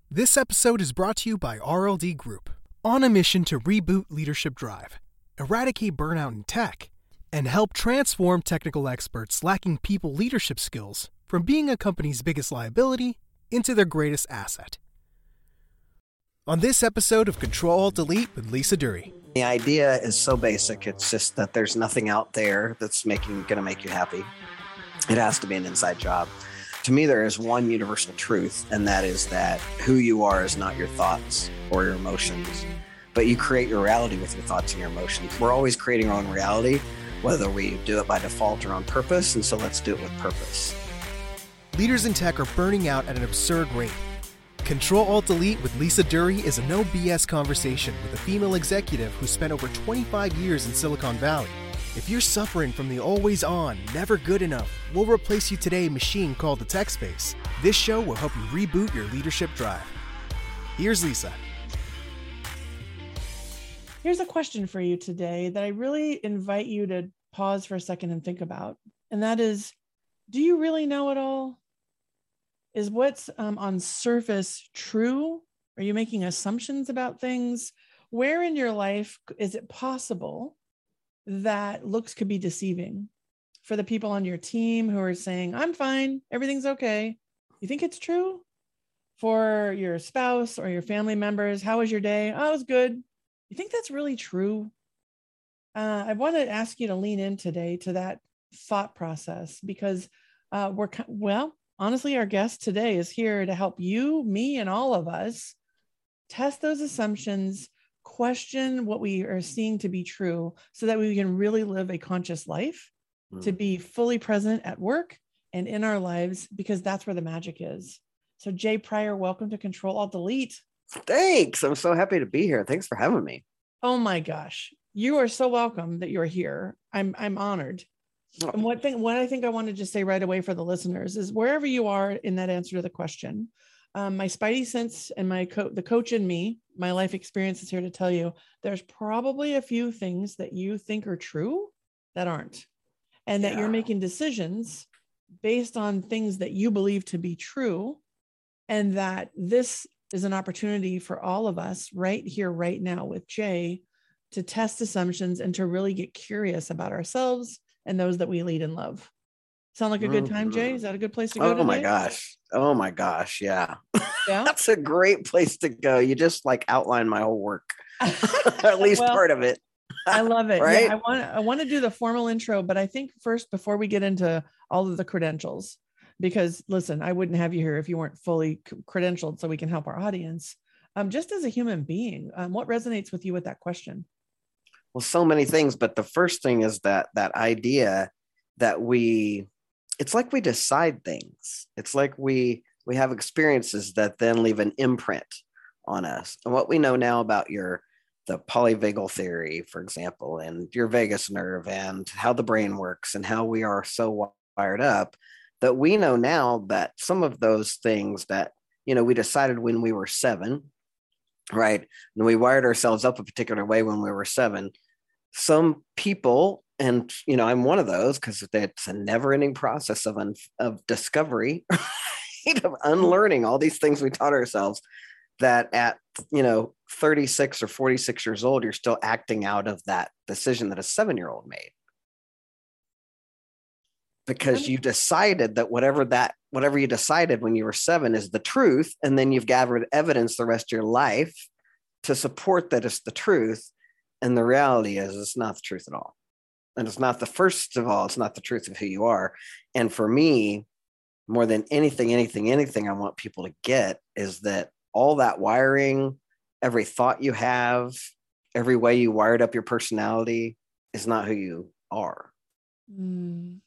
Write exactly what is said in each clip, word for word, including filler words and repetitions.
This episode is brought to you by R L D Group, on a mission to reboot leadership drive, eradicate burnout in tech, and help transform technical experts lacking people leadership skills from being a company's biggest liability into their greatest asset. On this episode of Control-Alt-Delete with Lisa Dury. The idea is so basic. It's just that there's nothing out there that's making going to make you happy. It has to be an inside job. To me, there is one universal truth, and that is that who you are is not your thoughts or your emotions, but you create your reality with your thoughts and your emotions. We're always creating our own reality, whether we do it by default or on purpose, and so let's do it with purpose. Leaders in tech are burning out at an absurd rate. Control-Alt-Delete with Lisa Dury is a no B S conversation with a female executive who spent over twenty-five years in Silicon Valley. If you're suffering from the always-on, never good enough, we'll replace you today machine called the tech space. This show will help you reboot your leadership drive. Here's Lisa. Here's a question for you today that I really invite you to pause for a second and think about. And that is, do you really know it all? Is what's um, on surface true? Are you making assumptions about things? Where in your life is it possible that looks could be deceiving? For the people on your team who are saying, I'm fine, everything's okay. You think it's true? For your spouse or your family members, how was your day? Oh, it was good. You think that's really true? Uh, I want to ask you to lean in today to that thought process because uh, we're, well, honestly, our guest today is here to help you, me, and all of us test those assumptions, question what we are seeing to be true so that we can really live a conscious life, mm. to be fully present at work and in our lives, because that's where the magic is. So Jay Pryor, welcome to Control-Alt-Delete. Thanks. I'm so happy to be here. Thanks for having me. Oh my gosh. You are so welcome that you're here. I'm I'm honored. Oh. And what thing, what I think I want to just say right away for the listeners is wherever you are in that answer to the question, um, my spidey sense and my co- the coach in me, my life experience is here to tell you there's probably a few things that you think are true that aren't, and that yeah. you're making decisions based on things that you believe to be true, and that this is an opportunity for all of us right here, right now with Jay to test assumptions and to really get curious about ourselves and those that we lead and love. Sound like a good time, Jay? Is that a good place to go? Oh today? my gosh. Oh my gosh. Yeah. Yeah. That's a great place to go. You just like outline my whole work, at least well, part of it. I love it. Right? Yeah, I want I want to do the formal intro, but I think first, before we get into all of the credentials, because listen, I wouldn't have you here if you weren't fully credentialed so we can help our audience. Um, just as a human being, um, what resonates with you with that question? Well, so many things, but the first thing is that that idea that we, it's like we decide things. It's like we we have experiences that then leave an imprint on us. And what we know now about your the polyvagal theory, for example, and your vagus nerve and how the brain works and how we are so wired up, that we know now that some of those things that, you know, we decided when we were seven, right? And we wired ourselves up a particular way when we were seven. Some people, and, you know, I'm one of those because it's a never ending process of, un, of discovery, of unlearning all these things we taught ourselves, that at, you know, thirty-six or forty-six years old, you're still acting out of that decision that a seven-year-old made. Because you decided that whatever that, whatever you decided when you were seven is the truth. And then you've gathered evidence the rest of your life to support that it's the truth. And the reality is it's not the truth at all. And it's not the first of all, it's not the truth of who you are. And for me, more than anything, anything, anything I want people to get is that all that wiring, every thought you have, every way you wired up your personality is not who you are. Mm.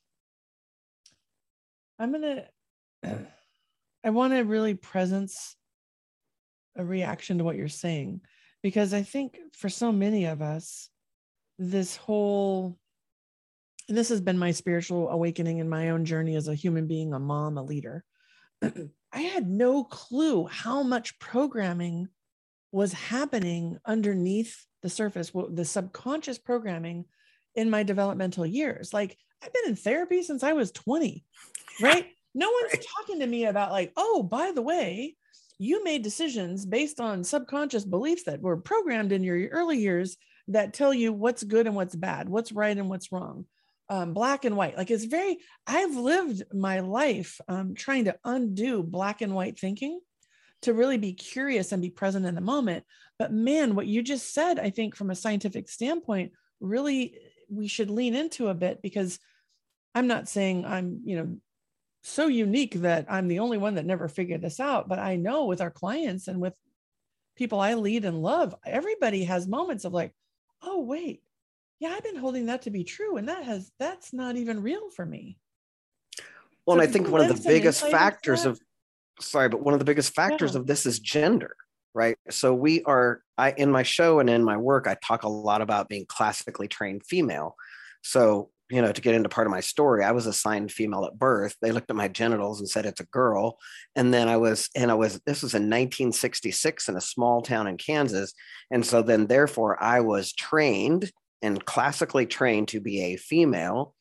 I'm going to, I want to really presence a reaction to what you're saying, because I think for so many of us, this whole, and this has been my spiritual awakening in my own journey as a human being, a mom, a leader. I had no clue how much programming was happening underneath the surface, the subconscious programming in my developmental years. Like, I've been in therapy since I was twenty, right? No one's right. talking to me about like, oh, by the way, you made decisions based on subconscious beliefs that were programmed in your early years that tell you what's good and what's bad, what's right and what's wrong, um, black and white. Like it's very, I've lived my life um, trying to undo black and white thinking to really be curious and be present in the moment. But man, what you just said, I think from a scientific standpoint, really, we should lean into a bit, because I'm not saying I'm, you know, so unique that I'm the only one that never figured this out, but I know with our clients and with people I lead and love, everybody has moments of like, oh, wait, yeah, I've been holding that to be true. And that has, that's not even real for me. Well, So and I think one of the biggest factors that? of, sorry, but one of the biggest factors Yeah. of this is gender, right? So we are, I, in my show and in my work, I talk a lot about being classically trained female. So, you know, to get into part of my story, I was assigned female at birth. They looked at my genitals and said it's a girl. And then I was, and I was, this was in nineteen sixty-six in a small town in Kansas. And so then therefore I was trained and classically trained to be a female,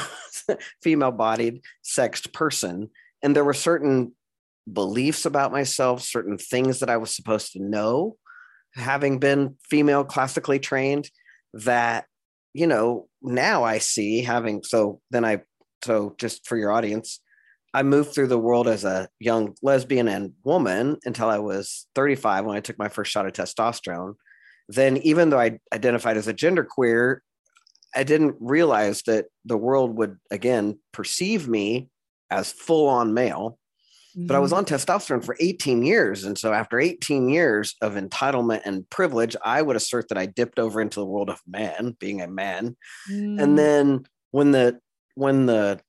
female bodied sexed person. And there were certain beliefs about myself, certain things that I was supposed to know, having been female classically trained, that, you know, now I see having, so then I, so just for your audience, I moved through the world as a young lesbian and woman until I was thirty-five when I took my first shot of testosterone. Then even though I identified as a genderqueer, I didn't realize that the world would, again, perceive me as full on male. But I was on testosterone for eighteen years. And so after eighteen years of entitlement and privilege, I would assert that I dipped over into the world of man, being a man. Mm. And then when the when the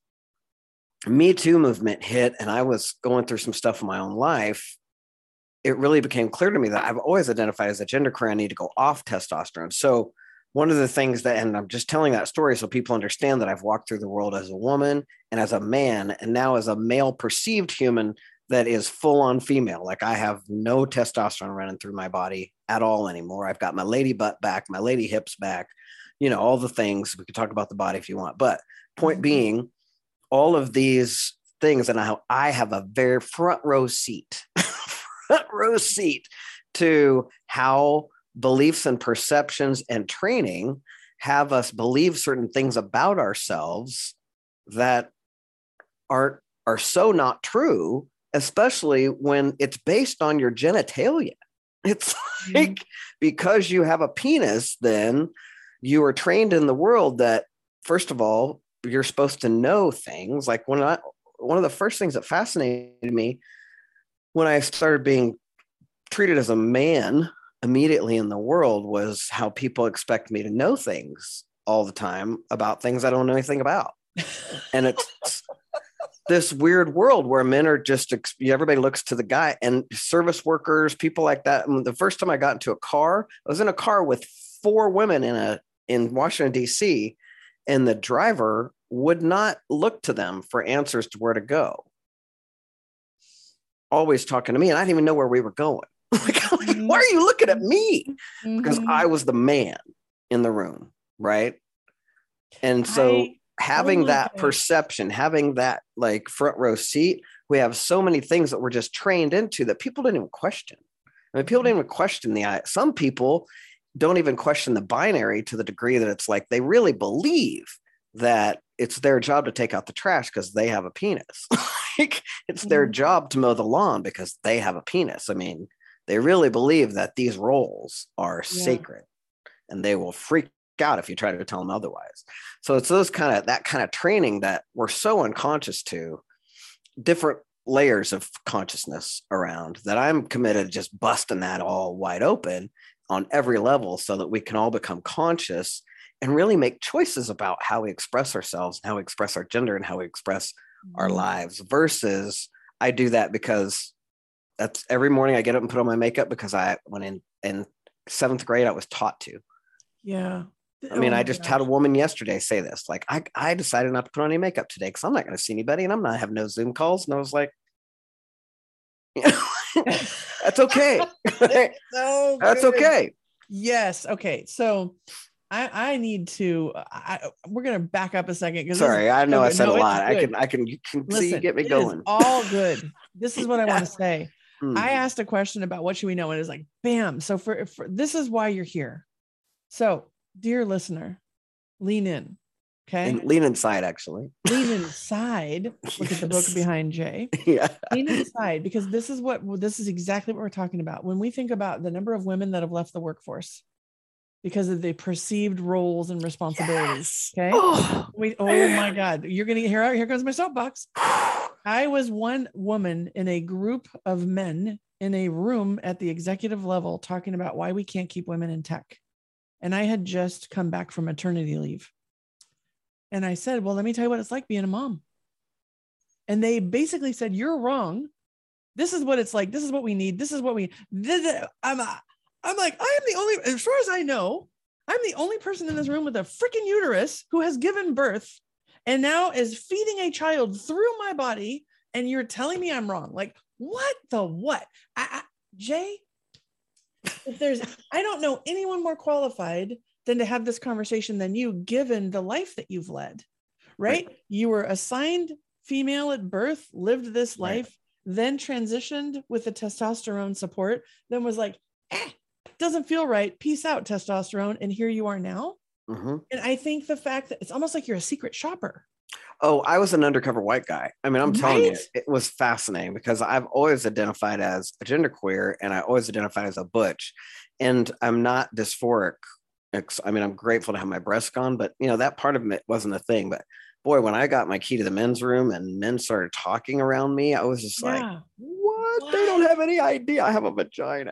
Me Too movement hit and I was going through some stuff in my own life, it really became clear to me that I've always identified as a genderqueer. I need to go off testosterone. So one of the things that, and I'm just telling that story so people understand that I've walked through the world as a woman and as a man, and now as a male perceived human that is full on female. Like I have no testosterone running through my body at all anymore. I've got my lady butt back, my lady hips back, you know, all the things. We could talk about the body if you want, but point being, all of these things, and how I have a very front row seat, front row seat to how beliefs and perceptions and training have us believe certain things about ourselves that are, are so not true, especially when it's based on your genitalia. It's Mm-hmm. like, because you have a penis, then you are trained in the world that, first of all, you're supposed to know things. Like when I, one of the first things that fascinated me when I started being treated as a man immediately in the world was how people expect me to know things all the time about things I don't know anything about. And it's this weird world where men are just, everybody looks to the guy, and service workers, people like that. I mean, the first time I got into a car, I was in a car with four women in a, in Washington, D C, and the driver would not look to them for answers to where to go. Always talking to me, and I didn't even know where we were going. Like, like, why are you looking at me? Mm-hmm. Because I was the man in the room, right? And so I, having oh that gosh. perception, having that like front row seat, we have so many things that we're just trained into that people didn't even question. I mean, people didn't even question the, some people don't even question the binary to the degree that it's like they really believe that it's their job to take out the trash because they have a penis. Like it's their Mhm. job to mow the lawn because they have a penis. I mean, they really believe that these roles are Yeah. sacred, and they will freak out if you try to tell them otherwise. So it's those kind of, that kind of training that we're so unconscious to, different layers of consciousness around, that I'm committed to just busting that all wide open on every level so that we can all become conscious and really make choices about how we express ourselves, how we express our gender, and how we express our Mhm. lives, versus I do that because that's every morning I get up and put on my makeup because I, when in, in seventh grade, I was taught to. Yeah. I mean, Oh I my just gosh. had a woman yesterday say this, like, I, I decided not to put on any makeup today because I'm not going to see anybody and I'm not having no Zoom calls. And I was like, that's okay. So That's good. okay. Yes. Okay. So I I need to. I we're gonna back up a second because Sorry, I know I okay, said no, a it's lot. I good. can, I can, you can see you Listen, get me it is going. all good. This is what I want to say. Mm. I asked a question about what should we know, and it's like, bam. So for, for this is why you're here. So, dear listener, lean in. Okay. And lean inside, actually. Lean inside. Look Yes. at the book behind Jay. Yeah. Lean inside, because this is what this is exactly what we're talking about. When we think about the number of women that have left the workforce because of the perceived roles and responsibilities. Yes. Okay. Oh, we, oh my God. You're gonna hear here comes my soapbox. I was one woman in a group of men in a room at the executive level talking about why we can't keep women in tech. And I had just come back from maternity leave. And I said, well, let me tell you what it's like being a mom. And they basically said, you're wrong. This is what it's like. This is what we need. This is what we, this, I'm, I'm like, I am the only, as far as I know, I'm the only person in this room with a freaking uterus who has given birth and now is feeding a child through my body. And you're telling me I'm wrong. Like, what the what? I, I, Jay, if there's, I don't know anyone more qualified than to have this conversation than you, given the life that you've led, right? right. You were assigned female at birth, lived this life, right. then transitioned with the testosterone support, then was like, eh, doesn't feel right. Peace out, testosterone. And here you are now. Mm-hmm. And I think the fact that it's almost like you're a secret shopper. Oh, I was an undercover white guy. I mean, I'm right? telling you, it was fascinating because I've always identified as a genderqueer and I always identified as a butch. And I'm not dysphoric. I mean, I'm grateful to have my breasts gone, but you know, that part of it wasn't a thing. But boy, when I got my key to the men's room and men started talking around me, I was just yeah. like, what? what? They don't have any idea I have a vagina.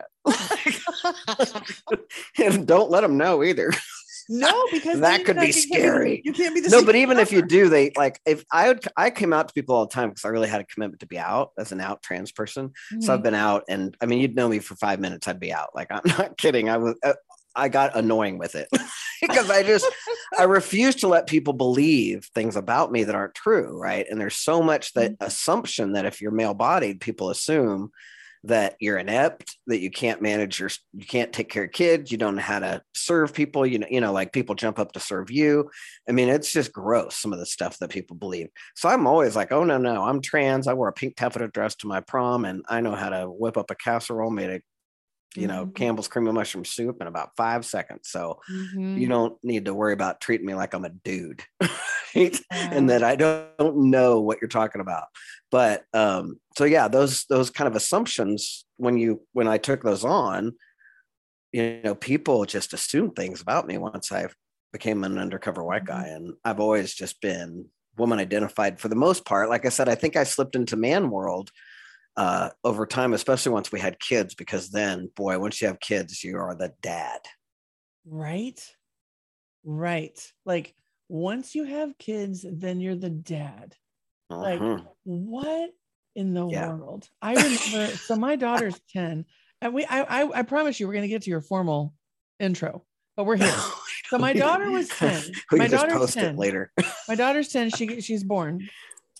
And don't let them know either. No, because that could be scary. You can't be the no, but even if you do, they like if I would, I came out to people all the time because I really had a commitment to be out as an out trans person. Mm-hmm. So I've been out, and I mean, you'd know me for five minutes, I'd be out. Like I'm not kidding. I was, uh, I got annoying with it because I just, I refuse to let people believe things about me that aren't true, right? And there's so much that mm-hmm. assumption that if you're male-bodied, people assume that you're inept, that you can't manage your, you can't take care of kids, you don't know how to serve people, you know, you know, like people jump up to serve you. I mean, it's just gross, some of the stuff that people believe. So I'm always like, oh, no, no, I'm trans. I wore a pink taffeta dress to my prom, and I know how to whip up a casserole made of, you know, mm-hmm. Campbell's cream of mushroom soup in about five seconds. So mm-hmm. you don't need to worry about treating me like I'm a dude. Right? Yeah. And that I don't, don't know what you're talking about. But um, so yeah, those those kind of assumptions, when you when I took those on, you know, people just assumed things about me once I became an undercover white guy. And I've always just been woman identified for the most part. Like I said, I think I slipped into man world uh, over time, especially once we had kids, because then, boy, once you have kids, you are the dad. Right. Right. Like once you have kids, then you're the dad. Uh-huh. Like what in the yeah. world? I remember, so my daughter's ten, and we, I, I, I promise you, we're going to get to your formal intro, but we're here. So my daughter was ten. We my can just daughter's post ten. It later. My daughter's ten. She, she's born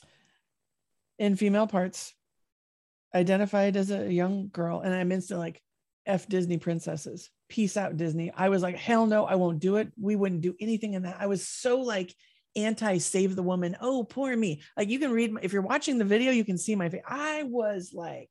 in female parts, identified as a young girl. And I'm instantly like, F Disney princesses, peace out Disney. I was like, hell no, I won't do it. We wouldn't do anything in that. I was so like anti-save the woman. Oh, poor me. Like you can read, if you're watching the video, you can see my face. I was like,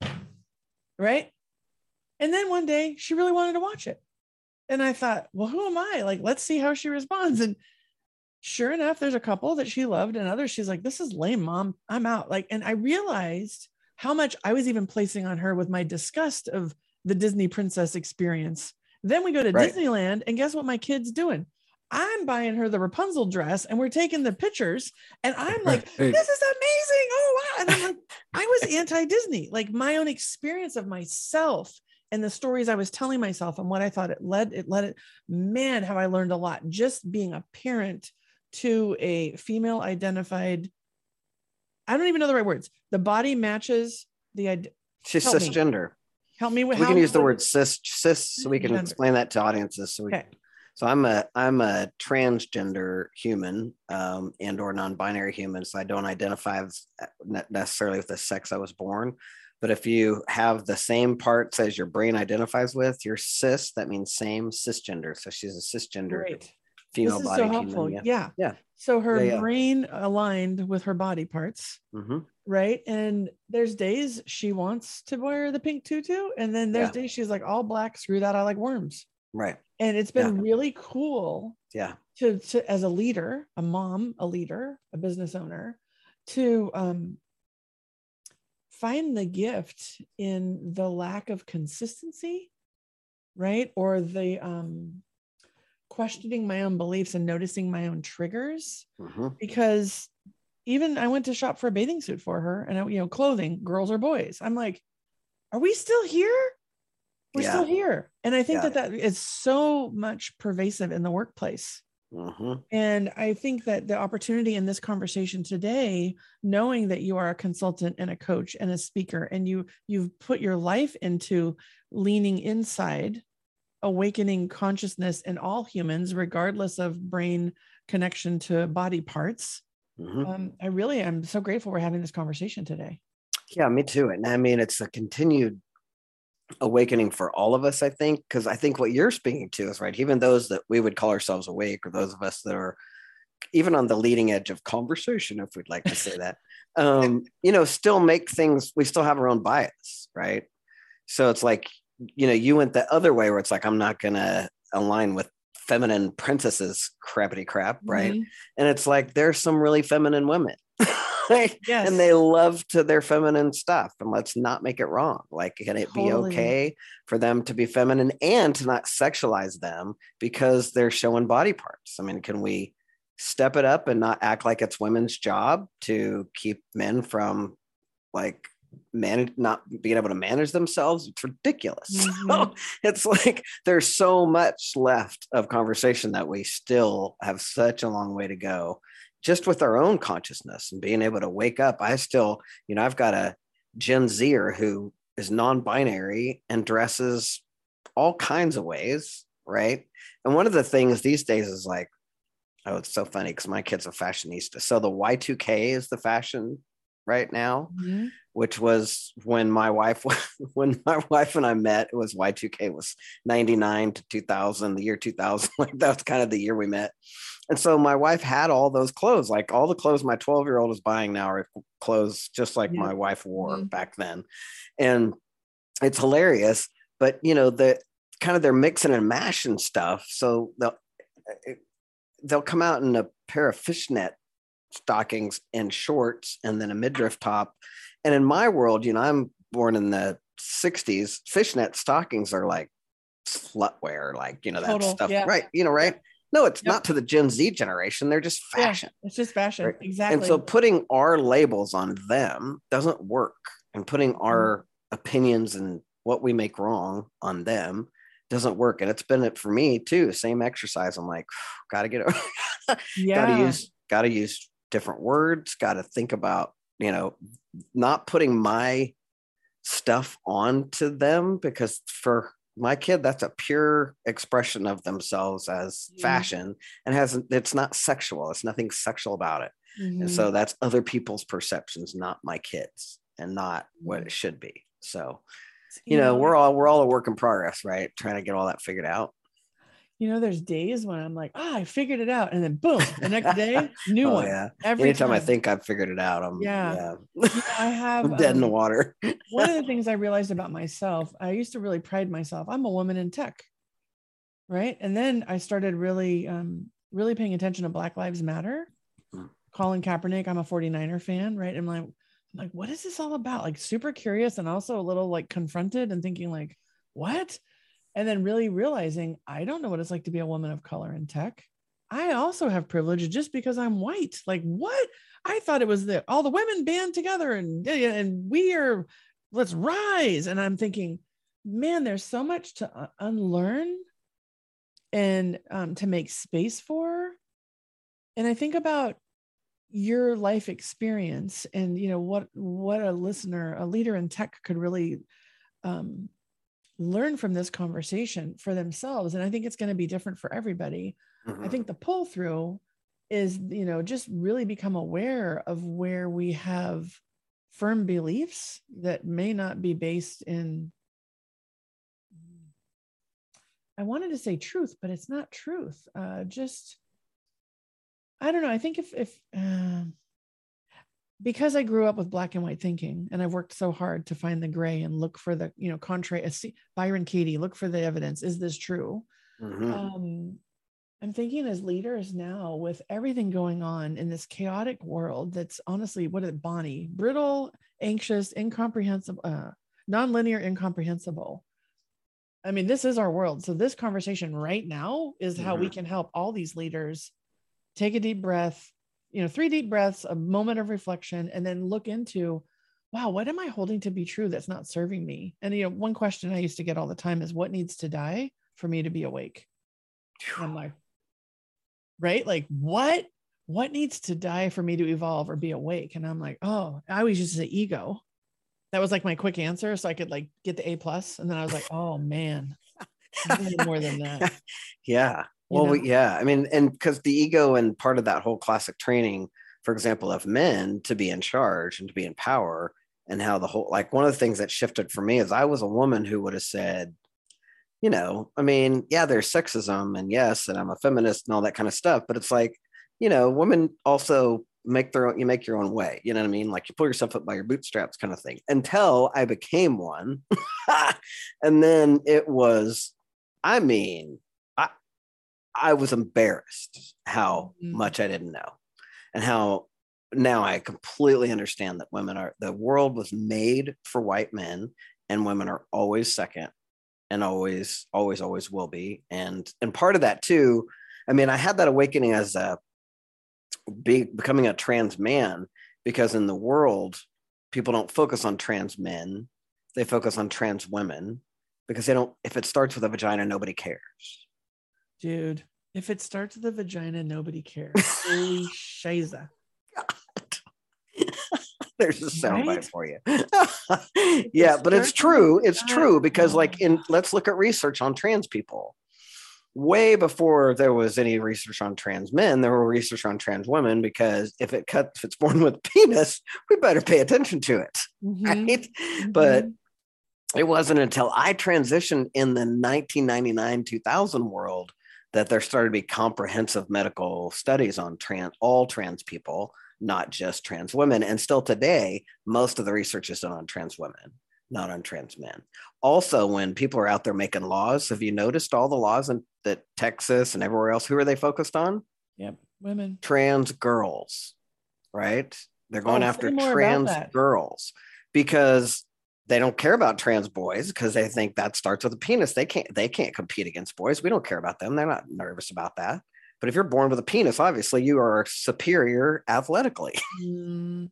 right. And then one day she really wanted to watch it. And I thought, well, who am I? Like, let's see how she responds. And sure enough, there's a couple that she loved and others she's like, this is lame, mom. I'm out. Like, and I realized how much I was even placing on her with my disgust of the Disney princess experience. Then we go to right. Disneyland, and guess what my kid's doing? I'm buying her the Rapunzel dress, and we're taking the pictures, and I'm like, right. this is amazing. Oh, wow. And I'm like, I was anti-Disney, like my own experience of myself and the stories I was telling myself and what I thought it led, it led it, man, have I learned a lot just being a parent to a female identified, I don't even know the right words. The body matches the, she's cisgender. Me. Help me with we how, can use the word cis, cis, so we can gender. explain that to audiences. So we, okay. so I'm a, I'm a transgender human um, and or non-binary human. So I don't identify as necessarily with the sex I was born. But if you have the same parts as your brain identifies with, you're cis, that means same cisgender. So she's a cisgender Great. female this is body so helpful. human. Yeah. yeah. So her yeah, yeah. brain aligned with her body parts. Mm-hmm. right? And there's days she wants to wear the pink tutu, and then there's Yeah. days she's like, all black, screw that, I like worms. Right. And it's been Yeah. really cool Yeah. to, to as a leader, a mom, a leader, a business owner, to um, find the gift in the lack of consistency, right? Or the um, questioning my own beliefs and noticing my own triggers. Mm-hmm. Because even I went to shop for a bathing suit for her, and I, you know, clothing, girls or boys. I'm like, are we still here? We're Yeah. still here. And I think Yeah. that that is so much pervasive in the workplace. Mm-hmm. And I think that the opportunity in this conversation today, knowing that you are a consultant and a coach and a speaker, and you, you've put your life into leaning inside, awakening consciousness in all humans, regardless of brain connection to body parts. Mm-hmm. Um, I really am so grateful we're having this conversation today. Yeah, me too. And I mean, it's a continued awakening for all of us, I think, because I think what you're speaking to is right. Even those that we would call ourselves awake, or those of us that are even on the leading edge of conversation, if we'd like to say that, um, you know, still make things, we still have our own bias, right? So it's like, you know, you went the other way where it's like, I'm not going to align with feminine princesses crappity crap, right? Mm-hmm. And it's like, there's some really feminine women. Like, yes. And they love to their feminine stuff, and let's not make it wrong. Like, can it Totally. be okay for them to be feminine and to not sexualize them because they're showing body parts? I mean, can we step it up and not act like it's women's job to keep men from like manage, not being able to manage themselves? It's ridiculous. Mm-hmm. So it's like, there's so much left of conversation that we still have such a long way to go, just with our own consciousness and being able to wake up. I still, you know, I've got a Gen Zer who is non-binary and dresses all kinds of ways, right? And one of the things these days is like, oh, it's so funny because my kid's a fashionista. So the Y two K is the fashion right now, Mm-hmm. which was when my wife, when my wife and I met, it was Y two K was ninety-nine to two thousand, the year two thousand. Like that's kind of the year we met. And so my wife had all those clothes, like all the clothes my twelve year old is buying now are clothes just like Yeah. my wife wore Mm-hmm. back then. And it's hilarious, but you know, the kind of they're mixing and mashing stuff. So they'll, they'll come out in a pair of fishnet stockings and shorts and then a midriff top. And in my world, you know, I'm born in the sixties, fishnet stockings are like slut wear, like, you know, that Total, stuff. yeah. Right. You know, right. No, it's Yep. not to the Gen Z generation. They're just fashion. Yeah, it's just fashion. Right? Exactly. And so putting our labels on them doesn't work. And putting our opinions and what we make wrong on them doesn't work. And it's been it for me too. Same exercise. I'm like, gotta get it. Yeah. gotta use, gotta use different words, gotta think about, you know, not putting my stuff onto them, because for my kid, that's a pure expression of themselves as Mhm. fashion, and hasn't, it's not sexual. It's nothing sexual about it. Mhm. And so that's other people's perceptions, not my kids, and not what it should be. So, you know, we're all, we're all a work in progress, right? Trying to get all that figured out. You know, there's days when I'm like, ah, I figured it out. And then boom, the next day, new Oh, one. yeah. Every Anytime time. I think I've figured it out, I'm, Yeah. yeah. You know, I have I'm dead in the um, water. one of the things I realized about myself, I used to really pride myself. I'm a woman in tech. Right. And then I started really, um, really paying attention to Black Lives Matter. Mm. Colin Kaepernick, I'm a forty-niner fan. Right. And I'm like, I'm like, what is this all about? Like super curious and also a little like confronted and thinking like, what? And then really realizing I don't know what it's like to be a woman of color in tech. I also have privilege just because I'm white. Like what? I thought it was that all the women band together and, and we are, let's rise. And I'm thinking, man, there's so much to unlearn and um, to make space for. And I think about your life experience and, you know, what, what a listener, a leader in tech could really um, learn from this conversation for themselves. And I think it's going to be different for everybody. Mm-hmm. I think the pull through is, you know, just really become aware of where we have firm beliefs that may not be based in, I wanted to say truth, but it's not truth. Uh, just, I don't know. I think if, if, uh, because I grew up with black and white thinking, and I've worked so hard to find the gray and look for the, you know, contrary, Byron Katie, look for the evidence. Is this true? Mm-hmm. Um, I'm thinking as leaders now, with everything going on in this chaotic world, that's honestly, what is it, Bonnie? Brittle, anxious, incomprehensible, uh, non-linear, incomprehensible. I mean, this is our world. So this conversation right now is how mm-hmm. we can help all these leaders take a deep breath, you know, three deep breaths, a moment of reflection, and then look into, wow, what am I holding to be true that's not serving me? And, you know, one question I used to get all the time is, what needs to die for me to be awake? And I'm like, right? Like what, what needs to die for me to evolve or be awake? And I'm like, oh, I always used to say ego. That was like my quick answer. So I could like get the A plus. And then I was like, oh man, more than that. Yeah. Well, we, yeah. I mean, and because the ego and part of that whole classic training, for example, of men to be in charge and to be in power, and how the whole, like one of the things that shifted for me is I was a woman who would have said, you know, I mean, yeah, there's sexism and yes, and I'm a feminist and all that kind of stuff, but it's like, you know, women also make their own, you make your own way. You know what I mean? Like you pull yourself up by your bootstraps kind of thing, until I became one. And then it was, I mean, I, I was embarrassed how mm-hmm. much I didn't know, and how now I completely understand that women are, the world was made for white men, and women are always second and always, always, always will be. And, and part of that too, I mean, I had that awakening as a be, becoming a trans man, because in the world, people don't focus on trans men. They focus on trans women, because they don't, if it starts with a vagina, nobody cares. Dude, if it starts with a vagina, nobody cares. Holy shiza. There's a soundbite right? for you. Yeah, but it's true. It's true, because like in, let's look at research on trans people. Way before there was any research on trans men, there were research on trans women, because if it cuts, if it's born with a penis, we better pay attention to it. Mm-hmm. Right? Mm-hmm. But it wasn't until I transitioned in the nineteen ninety-nine two thousand world that there started to be comprehensive medical studies on trans, all trans people, not just trans women. And still today, most of the research is done on trans women, not on trans men. Also, when people are out there making laws, have you noticed all the laws in that Texas and everywhere else, who are they focused on? Yep, women. Trans girls, right? They're going oh, after trans girls because they don't care about trans boys, because they think that starts with a penis. They can't, they can't compete against boys. We don't care about them. They're not nervous about that. But if you're born with a penis, obviously you are superior athletically. Mm.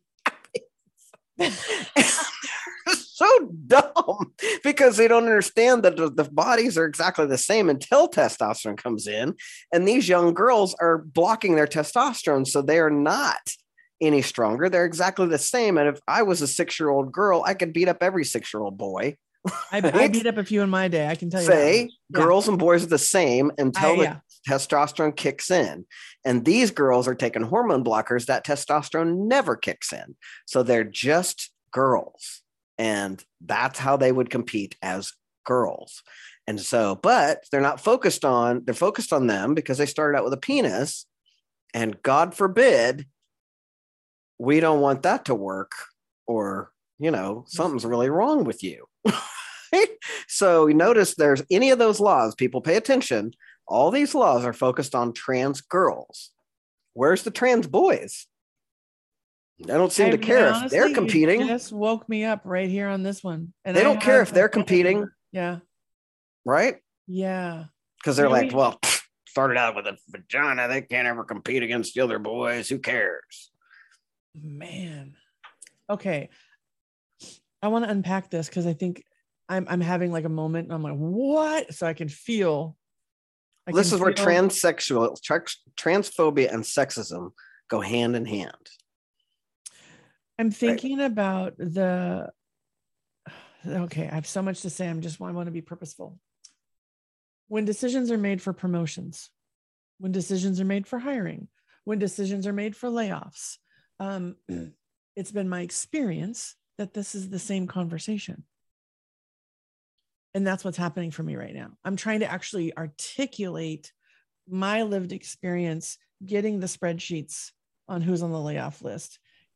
So dumb, because they don't understand that the, the bodies are exactly the same until testosterone comes in, and these young girls are blocking their testosterone, so they are not any stronger. They're exactly the same. And if I was a six-year-old girl, I could beat up every six-year-old boy. I, I beat up a few in my day, I can tell you. Say that. girls yeah. and boys are the same until I, the yeah. testosterone kicks in. And these girls are taking hormone blockers that testosterone never kicks in. So they're just girls. And that's how they would compete as girls. And so, but they're not focused on, they're focused on them because they started out with a penis, and God forbid, we don't want that to work, or, you know, something's really wrong with you. So you notice there's any of those laws, people pay attention. All these laws are focused on trans girls. Where's the trans boys? They don't seem I to care honestly, if they're competing. You just woke me up right here on this one. And they don't care if they're competing. Yeah. Right? Yeah. Because they're Maybe. like, well, started out with a vagina. They can't ever compete against the other boys. Who cares? Man. Okay. I want to unpack this because I think I'm I'm having like a moment and I'm like, what? So I can feel. I this can is where feel... transsexual, trans, transphobia and sexism go hand in hand. I'm thinking right. about the, okay, I have so much to say. I'm just, I want to be purposeful. When decisions are made for promotions, when decisions are made for hiring, when decisions are made for layoffs, um, it's been my experience that this is the same conversation. And that's what's happening for me right now. I'm trying to actually articulate my lived experience, getting the spreadsheets on who's on the layoff list,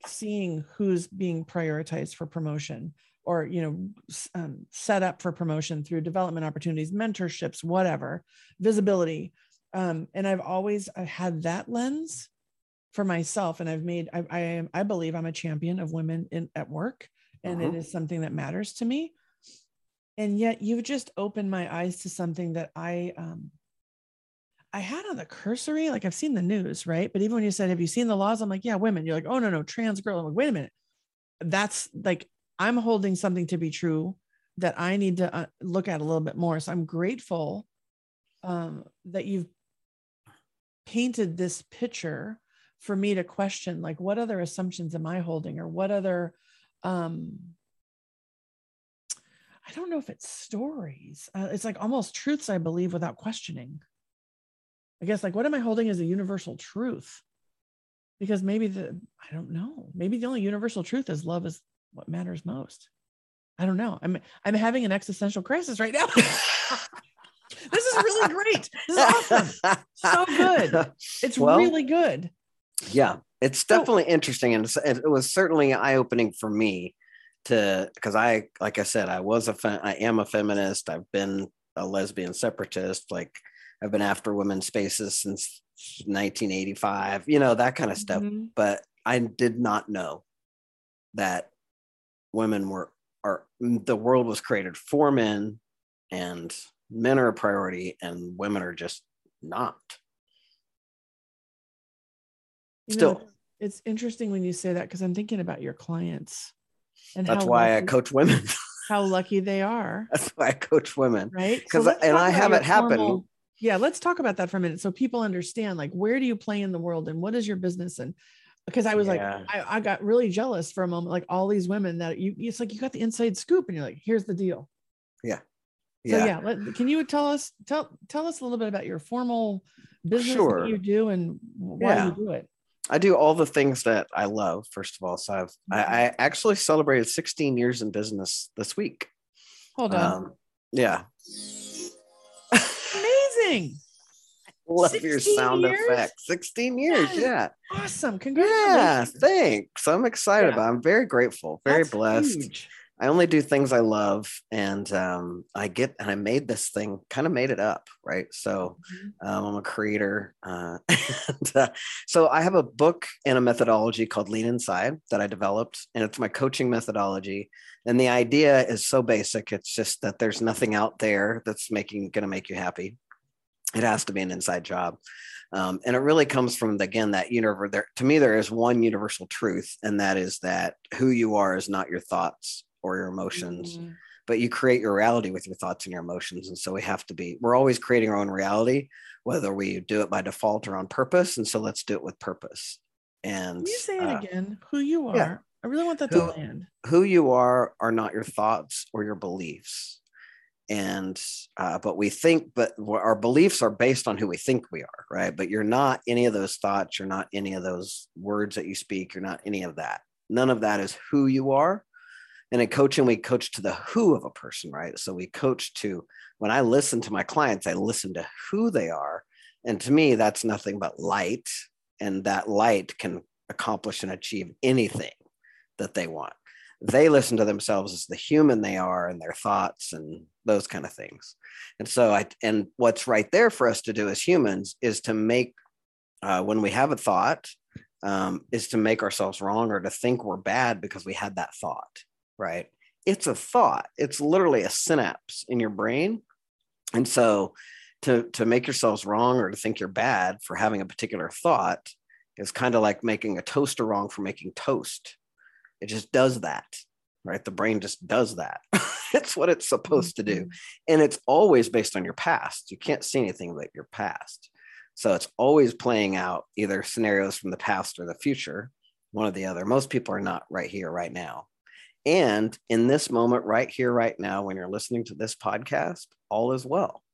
seeing who's being prioritized for promotion, or, you know, um, set up for promotion through development opportunities, mentorships, whatever, visibility. Um, and I've always I've had that lens for myself. And I've made, I, I am, I believe I'm a champion of women in at work, and Mhm. it is something that matters to me. And yet you've just opened my eyes to something that I, um, I had on the cursory, like I've seen the news, right? But even when you said, have you seen the laws? I'm like, yeah, women. You're like, oh, no, no, trans girl. I'm like, wait a minute. That's like, I'm holding something to be true that I need to uh, look at a little bit more. So I'm grateful um, that you've painted this picture for me to question, like, what other assumptions am I holding, or what other, um, I don't know if it's stories. Uh, it's like almost truths I believe without questioning. I guess, like, what am I holding as a universal truth? Because maybe the, I don't know, maybe the only universal truth is love is what matters most. I don't know. I'm, I'm having an existential crisis right now. This is really great. This is awesome. So good. It's Well, really good. Yeah, it's So- definitely interesting. And it's- it was certainly eye-opening for me to, because I, like I said, I was a, fe- I am a feminist. I've been a lesbian separatist. Like, I've been after women's spaces since nineteen eighty-five, you know, that kind of stuff. Mhm. But I did not know that women were, are, the world was created for men, and men are a priority and women are just not. You Still, know, it's interesting when you say that, because I'm thinking about your clients and that's how why I lucky, coach women. how lucky they are. That's why I coach women. Right. So Because, let's and talk I about have your it happen. formal- yeah, let's talk about that for a minute, so people understand, like, where do you play in the world and what is your business? And because I was Yeah. like, I, I got really jealous for a moment, like all these women that you, it's like you got the inside scoop, and you're like, here's the deal. Yeah. So Yeah. yeah, let, can you tell us tell tell us a little bit about your formal business, Sure. what you do, and why Yeah. you do it? I do all the things that I love, first of all. So I've, I, I actually celebrated sixteen years in business this week. Hold on. Um, yeah. Amazing. Love your sixteen sound years? effects. sixteen years. That is Yeah. Awesome. Yeah. Congratulations. Thanks. I'm excited Yeah. about it. I'm very grateful, very That's blessed. huge. I only do things I love, and um, I get, and I made this thing, kind of made it up, right? So Mhm. um, I'm a creator. Uh, and, uh, so I have a book and a methodology called Lean Inside that I developed, and it's my coaching methodology. And the idea is so basic. It's just that there's nothing out there that's making, going to make you happy. It has to be an inside job. Um, and it really comes from, again, that universe. There, to me, there is one universal truth, and that is that who you are is not your thoughts or your emotions, Mhm. but you create your reality with your thoughts and your emotions. And so we have to be, we're always creating our own reality, whether we do it by default or on purpose. And so let's do it with purpose. And Can you say it uh, again? Who you are? yeah. I really want that Who- to land. who you are are not your thoughts or your beliefs. And uh, but we think, but our beliefs are based on who we think we are, right? But you're not any of those thoughts. You're not any of those words that you speak. You're not any of that. None of that is who you are. And in coaching, we coach to the who of a person, right? So we coach to, when I listen to my clients, I listen to who they are. And to me, that's nothing but light. And that light can accomplish and achieve anything that they want. They listen to themselves as the human they are, and their thoughts and those kind of things. And so I, and what's right there for us to do as humans is to make, uh, when we have a thought, um, is to make ourselves wrong or to think we're bad because we had that thought, right? It's a thought. It's literally a synapse in your brain. And so to, to make yourselves wrong or to think you're bad for having a particular thought is kind of like making a toaster wrong for making toast. It just does that, right? The brain just does that. It's what it's supposed to do. And it's always based on your past. You can't see anything but your past. So it's always playing out either scenarios from the past or the future, one or the other. Most people are not right here, right now. And in this moment, right here, right now, when you're listening to this podcast, all is well.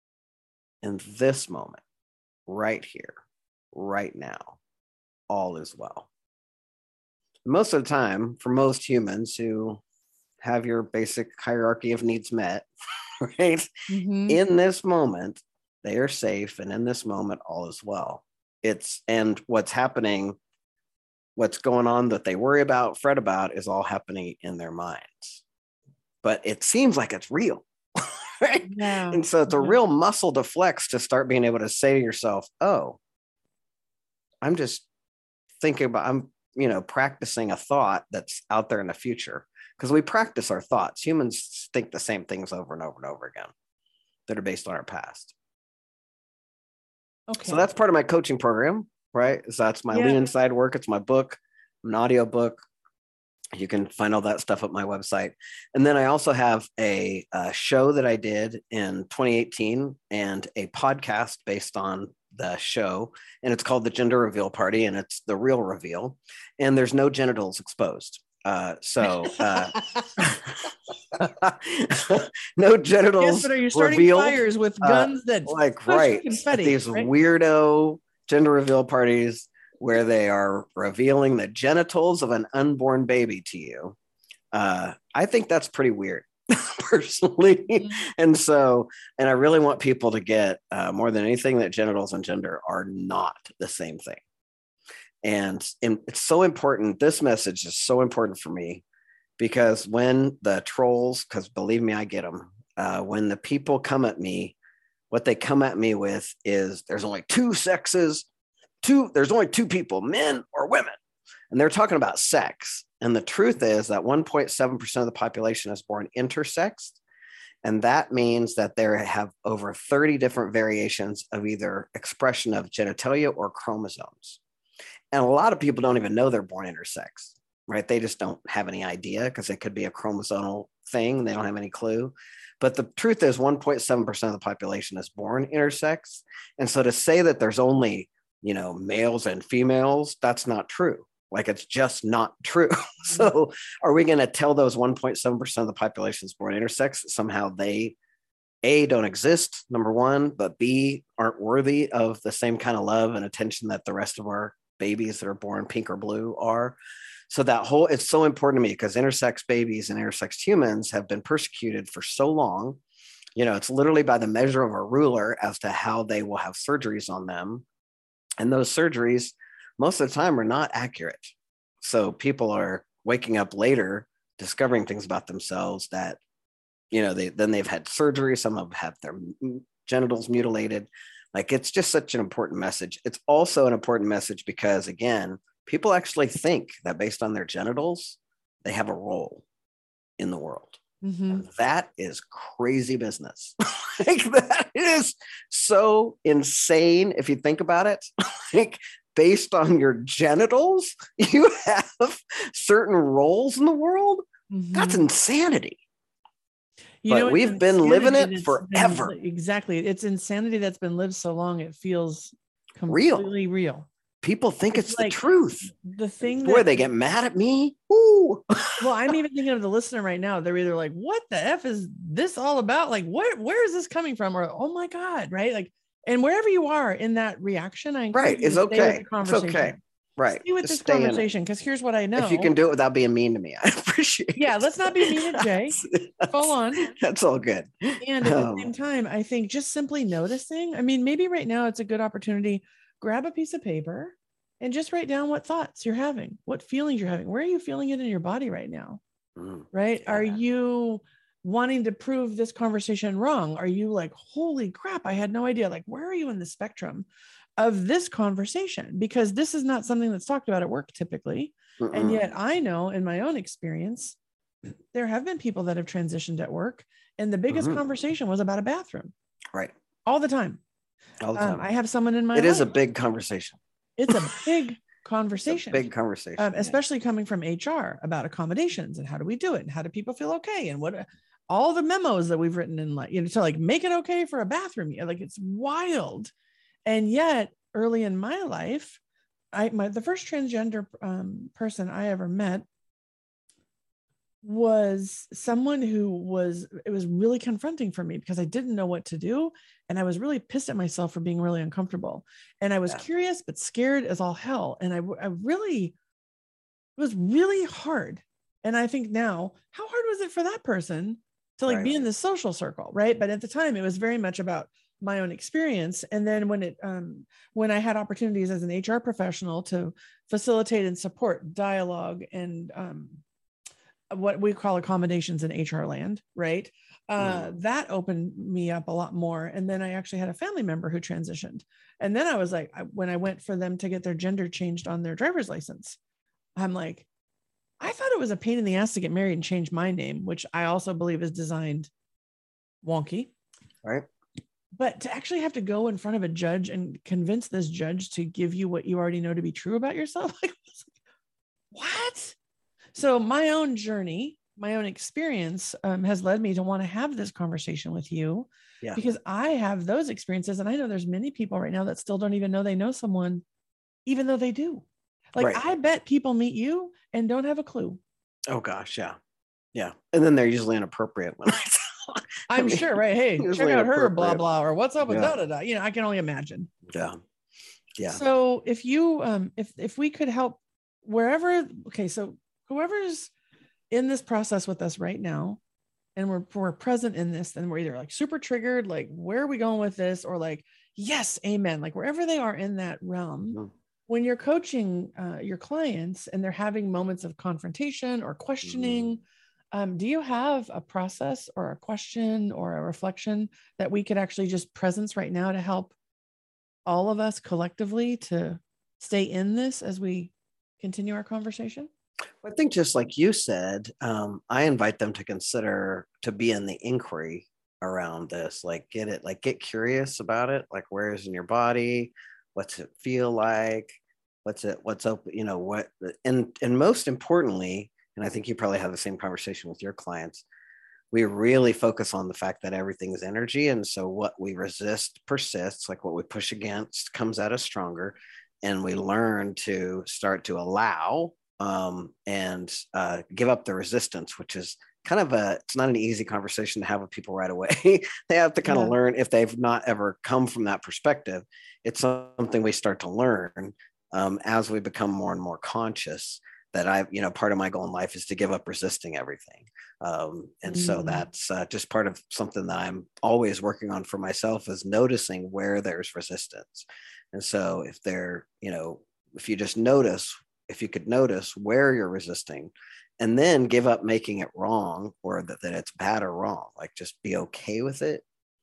In this moment, right here, right now, all is well. Most of the time, for most humans who have your basic hierarchy of needs met, right? Mhm. In this moment, they are safe. And in this moment, all is well. It's, and what's happening what's going on that they worry about, fret about, is all happening in their minds. But it seems like it's real. Right? Yeah. And so it's a Yeah. real muscle to flex to start being able to say to yourself, oh, I'm just thinking about, I'm, you know, practicing a thought that's out there in the future. Because we practice our thoughts. Humans think the same things over and over and over again that are based on our past. Okay. So that's part of my coaching program, right? So that's my Yeah. Lean Inside work. It's my book, an audio book. You can find all that stuff at my website. And then I also have a, a show that I did in twenty eighteen and a podcast based on the show. And it's called The Gender Reveal Party, and it's the real reveal. And there's no genitals exposed. Uh, so uh, no genitals Yes, but are you starting revealed. fires with Uh, guns that like push right confetti, these right? weirdo gender reveal parties where they are revealing the genitals of an unborn baby to you. Uh, I think that's pretty weird, personally. Mhm. And so, and I really want people to get uh, more than anything that genitals and gender are not the same thing. And, and it's so important. This message is so important for me because when the trolls, because believe me, I get them. Uh, when the people come at me, what they come at me with is there's only two sexes, two, there's only two people, men or women. And they're talking about sex. And the truth is that one point seven percent of the population is born intersexed. And that means that they have over thirty different variations of either expression of genitalia or chromosomes. And a lot of people don't even know they're born intersex, right? They just don't have any idea because it could be a chromosomal thing. They don't have any clue. But the truth is one point seven percent of the population is born intersex. And so to say that there's only, you know, males and females, that's not true. Like it's just not true. So are we going to tell those one point seven percent of the population is born intersex that somehow they, A, don't exist, number one, but B, aren't worthy of the same kind of love and attention that the rest of our babies that are born pink or blue are? So that whole, it's so important to me because intersex babies and intersex humans have been persecuted for so long. You know, it's literally by the measure of a ruler as to how they will have surgeries on them. And those surgeries, most of the time, are not accurate. So people are waking up later, discovering things about themselves that, you know, they then they've had surgery. Some have had their genitals mutilated. Like, it's just such an important message. It's also an important message because, again, people actually think that based on their genitals, they have a role in the world. Mm-hmm. That is crazy business. Like, that is so insane if you think about it. Like, based on your genitals, you have certain roles in the world. Mm-hmm. That's insanity. You but know, we've been living it that's forever. Been, exactly. It's insanity that's been lived so long, it feels completely real. real. People think it's, it's the like truth. The thing Boy, that, they get mad at me. Ooh. Well, I'm even thinking of the listener right now. They're either like, what the F is this all about? Like, where, where is this coming from? Or, oh my God, right? Like, and wherever you are in that reaction, I encourage right. you It's to okay. stay with the conversation. It's okay. Right. Stay with Just this conversation, because here's what I know. If you can do it without being mean to me, I appreciate yeah, it. let's not be mean to Jay. Fall on. That's all good. And at Um, the same time, I think just simply noticing, I mean, maybe right now it's a good opportunity. Grab a piece of paper and just write down what thoughts you're having, what feelings you're having. Where are you feeling it in your body right now? mm, Right? yeah. Are you wanting to prove this conversation wrong? Are you like, holy crap, I had no idea. Like, where are you in the spectrum of this conversation? Because this is not something that's talked about at work typically. Mm-mm. And yet I know in my own experience, there have been people that have transitioned at work, and the biggest Mhm. conversation was about a bathroom. Right. All the time. All the time. Um, I have someone in my It is a life. big conversation. It's a big It's a conversation. big conversation. Um, yeah. especially coming from H R about accommodations and how do we do it and how do people feel okay and what all the memos that we've written in, like, you know, to like make it okay for a bathroom. You know, like, it's wild. And yet early in my life, I my the first transgender um, person I ever met was someone who was, it was really confronting for me because I didn't know what to do. And I was really pissed at myself for being really uncomfortable. And I was Yeah. curious, but scared as all hell. And I, I really, it was really hard. And I think now, how hard was it for that person to like Right. be in the social circle? Right. But at the time it was very much about my own experience. And then when it, um, when I had opportunities as an H R professional to facilitate and support dialogue and um, what we call accommodations in H R land, right? Uh, mm. That opened me up a lot more. And then I actually had a family member who transitioned. And then I was like, I, when I went for them to get their gender changed on their driver's license, I'm like, I thought it was a pain in the ass to get married and change my name, which I also believe is designed wonky. Right. But to actually have to go in front of a judge and convince this judge to give you what you already know to be true about yourself, like, what? So my own journey, my own experience um, has led me to want to have this conversation with you, yeah. because I have those experiences. And I know there's many people right now that still don't even know they know someone, even though they do. Like, right. I bet people meet you and don't have a clue. Oh gosh. Yeah. Yeah. And then they're usually inappropriate when I I'm I mean, sure, right? Hey, check out her, blah, blah, or what's up with yeah. da, da, da. You know, I can only imagine. Yeah. Yeah. So if you, um, if, if we could help wherever, okay. So whoever's in this process with us right now, and we're, we're present in this, then we're either like super triggered, like, where are we going with this? Or like, yes, amen. Like wherever they are in that realm, mm-hmm. when you're coaching uh, your clients and they're having moments of confrontation or questioning, mm-hmm. um, do you have a process or a question or a reflection that we could actually just presence right now to help all of us collectively to stay in this as we continue our conversation? I think just like you said, um, I invite them to consider to be in the inquiry around this, like get it, like get curious about it. Like, where is in your body? What's it feel like? What's it, what's open, you know, what, and, and most importantly, and I think you probably have the same conversation with your clients, we really focus on the fact that everything is energy. And so what we resist persists, like what we push against comes at us stronger. And we learn to start to allow um, and uh, give up the resistance, which is kind of a, it's not an easy conversation to have with people right away. They have to kind yeah. of learn, if they've not ever come from that perspective, it's something we start to learn um, as we become more and more conscious that I, you know, part of my goal in life is to give up resisting everything. Um, and mm. so that's uh, just part of something that I'm always working on for myself, is noticing where there's resistance. And so if they're, you know, if you just notice, if you could notice where you're resisting, and then give up making it wrong, or that, that it's bad or wrong, like just be okay with it,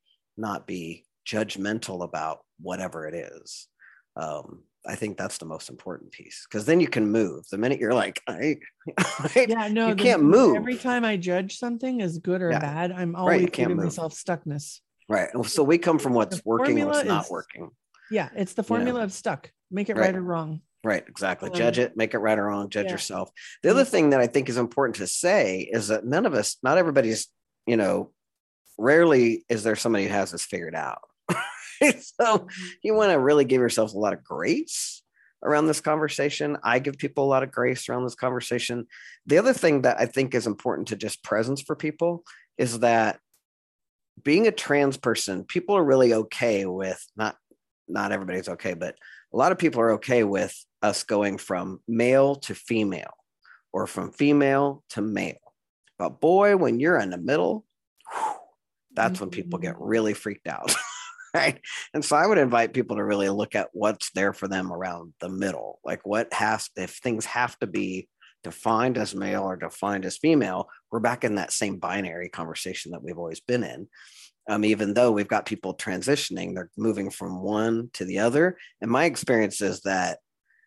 not be judgmental about whatever it is. Um, I think that's the most important piece, because then you can move. The minute you're like, I, I yeah, no, you the, can't move. Every time I judge something as good or yeah. bad, I'm always right, giving myself stuckness. Right. So we come from what's the working, what's not is, working. Yeah, it's the formula yeah. of stuck. Make it right, right or wrong. Right, exactly. Um, judge it, make it right or wrong, judge yeah. yourself. The yeah. other thing that I think is important to say is that none of us, not everybody's, you know, rarely is there somebody who has this figured out. So you want to really give yourself a lot of grace around this conversation. I give people a lot of grace around this conversation. The other thing that I think is important to just presence for people is that being a trans person, people are really okay with, not, not everybody's okay, but a lot of people are okay with us going from male to female, or from female to male. But boy, when you're in the middle, whew, that's when people get really freaked out. Right. And so I would invite people to really look at what's there for them around the middle. Like, what has, if things have to be defined as male or defined as female, we're back in that same binary conversation that we've always been in. Um, even though we've got people transitioning, they're moving from one to the other. And my experience is that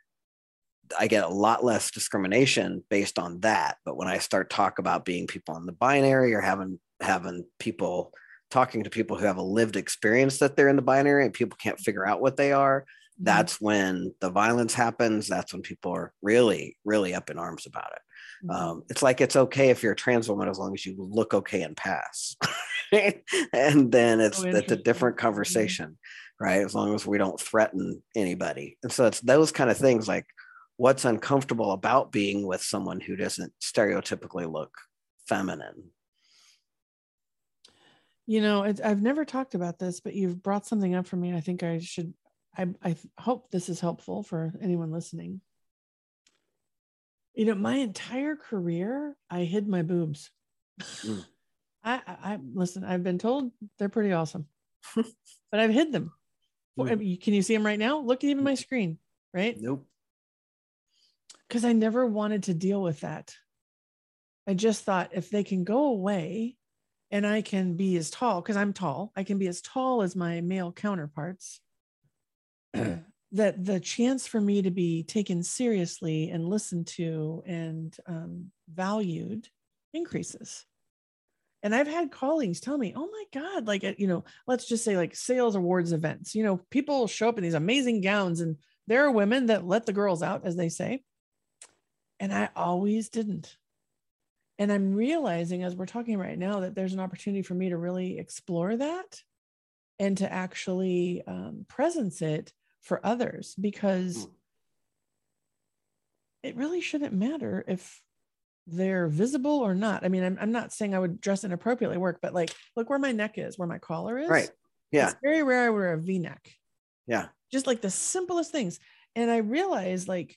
I get a lot less discrimination based on that. But when I start talk about being people in the binary, or having, having people talking to people who have a lived experience that they're in the binary and people can't figure out what they are, mm-hmm. that's when the violence happens. That's when people are really, really up in arms about it. Mm-hmm. Um, it's like, it's okay if you're a trans woman, as long as you look okay and pass. And then it's, oh, it's a different conversation, mm-hmm. right? As long as we don't threaten anybody. And so it's those kind of things, like what's uncomfortable about being with someone who doesn't stereotypically look feminine. You know, it's, I've never talked about this, but you've brought something up for me. I think I should, I, I hope this is helpful for anyone listening. You know, my entire career, I hid my boobs. Mm. I, I, I, listen, I've been told they're pretty awesome. but I've hid them. Mm. Can you see them right now? Look at even my screen, right? Nope. Because I never wanted to deal with that. I just thought if they can go away and I can be as tall, because I'm tall, I can be as tall as my male counterparts, that the chance for me to be taken seriously and listened to and um, valued increases. And I've had colleagues tell me, oh my God, like, you know, let's just say like sales awards events, you know, people show up in these amazing gowns and there are women that let the girls out, as they say. And I always didn't. And I'm realizing as we're talking right now that there's an opportunity for me to really explore that and to actually um, presence it for others, because it really shouldn't matter if they're visible or not. I mean, I'm, I'm not saying I would dress inappropriately at work, but like, look where my neck is, where my collar is. Right. Yeah. It's very rare I wear a V-neck. Yeah. Just like the simplest things. And I realized like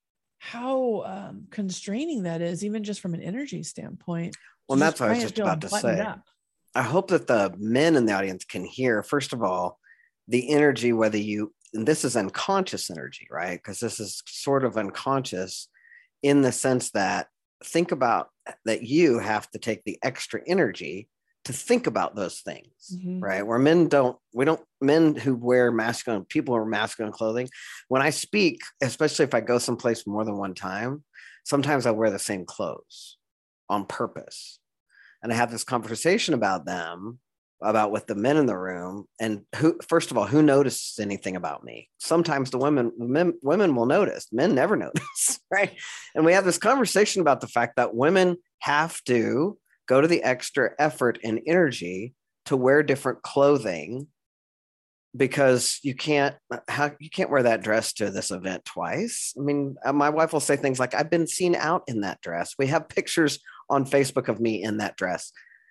how um, constraining that is, even just from an energy standpoint. Well, that's what I was just about to say. Up. I hope that the men in the audience can hear, first of all, the energy, whether you, and this is unconscious energy, right? Because this is sort of unconscious in the sense that think about that you have to take the extra energy to think about those things, mm-hmm. right? Where men don't, we don't, men who wear masculine, people who are masculine clothing, when I speak, especially if I go someplace more than one time, sometimes I wear the same clothes on purpose. And I have this conversation about them, about with the men in the room, and who, first of all, who notices anything about me? Sometimes the women, men, women will notice, men never notice, right? And we have this conversation about the fact that women have to go to the extra effort and energy to wear different clothing, because you can't, how, you can't wear that dress to this event twice. I mean, my wife will say things like, I've been seen out in that dress. We have pictures on Facebook of me in that dress.